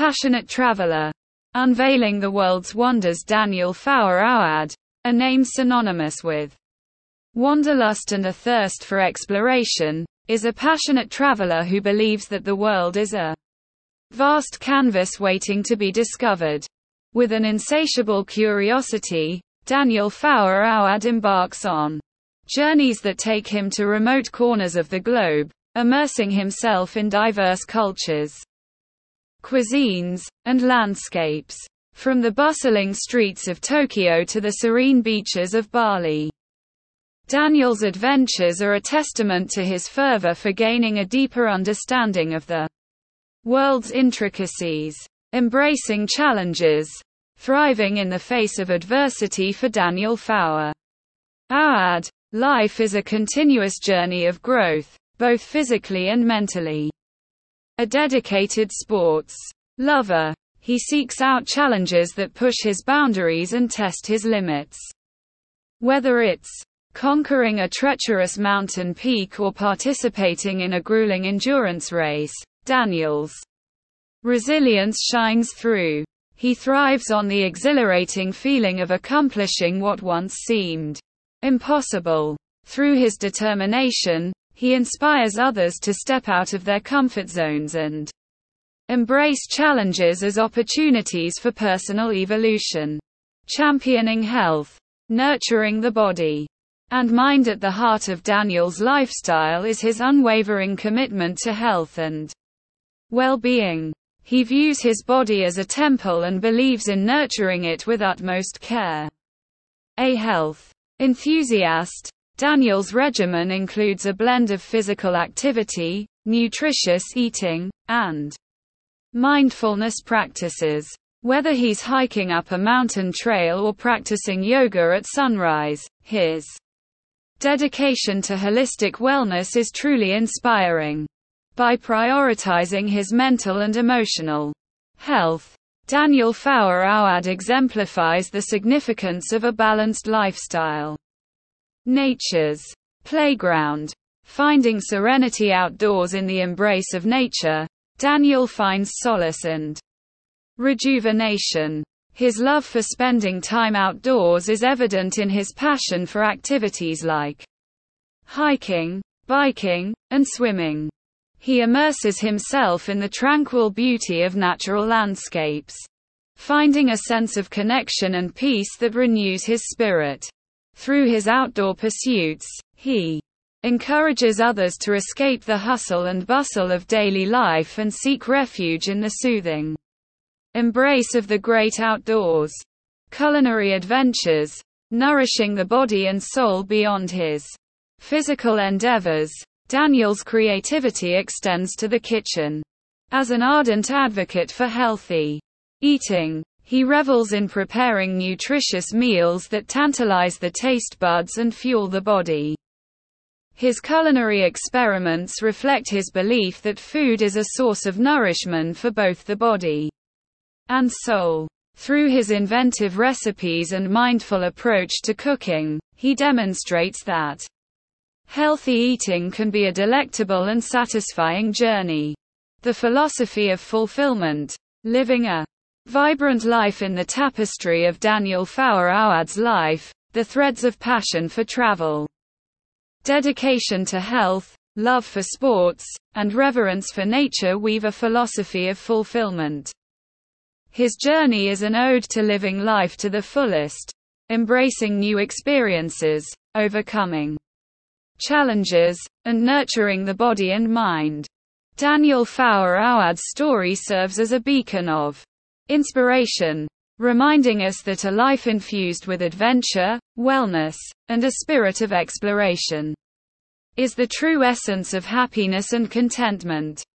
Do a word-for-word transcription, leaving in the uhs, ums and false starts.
passionate traveler. Unveiling the world's wonders. Daniel Faour Awad, a name synonymous with wanderlust and a thirst for exploration, is a passionate traveler who believes that the world is a vast canvas waiting to be discovered. With an insatiable curiosity, Daniel Faour Awad embarks on journeys that take him to remote corners of the globe, immersing himself in diverse cultures, cuisines, and landscapes. From the bustling streets of Tokyo to the serene beaches of Bali, Daniel's adventures are a testament to his fervor for gaining a deeper understanding of the world's intricacies. Embracing challenges, thriving in the face of adversity. For Daniel Faour Awad, life is a continuous journey of growth, both physically and mentally. A dedicated sports lover, he seeks out challenges that push his boundaries and test his limits. Whether it's conquering a treacherous mountain peak or participating in a grueling endurance race, Daniel's resilience shines through. He thrives on the exhilarating feeling of accomplishing what once seemed impossible. Through his determination, he inspires others to step out of their comfort zones and embrace challenges as opportunities for personal evolution. Championing health, nurturing the body and mind. At the heart of Daniel's lifestyle is his unwavering commitment to health and well-being. He views his body as a temple and believes in nurturing it with utmost care. A health enthusiast, Daniel's regimen includes a blend of physical activity, nutritious eating, and mindfulness practices. Whether he's hiking up a mountain trail or practicing yoga at sunrise, his dedication to holistic wellness is truly inspiring. By prioritizing his mental and emotional health, Daniel Faour Awad exemplifies the significance of a balanced lifestyle. Nature's playground. Finding serenity outdoors. In the embrace of nature, Daniel finds solace and rejuvenation. His love for spending time outdoors is evident in his passion for activities like hiking, biking, and swimming. He immerses himself in the tranquil beauty of natural landscapes, finding a sense of connection and peace that renews his spirit. Through his outdoor pursuits, he encourages others to escape the hustle and bustle of daily life and seek refuge in the soothing embrace of the great outdoors. Culinary adventures, nourishing the body and soul. Beyond his physical endeavors, Daniel's creativity extends to the kitchen. As an ardent advocate for healthy eating, he revels in preparing nutritious meals that tantalize the taste buds and fuel the body. His culinary experiments reflect his belief that food is a source of nourishment for both the body and soul. Through his inventive recipes and mindful approach to cooking, he demonstrates that healthy eating can be a delectable and satisfying journey. The philosophy of fulfillment. Living a vibrant life. In the tapestry of Daniel Faour Awad's life, the threads of passion for travel, dedication to health, love for sports, and reverence for nature weave a philosophy of fulfillment. His journey is an ode to living life to the fullest, embracing new experiences, overcoming challenges, and nurturing the body and mind. Daniel Faour Awad's story serves as a beacon of inspiration, reminding us that a life infused with adventure, wellness, and a spirit of exploration is the true essence of happiness and contentment.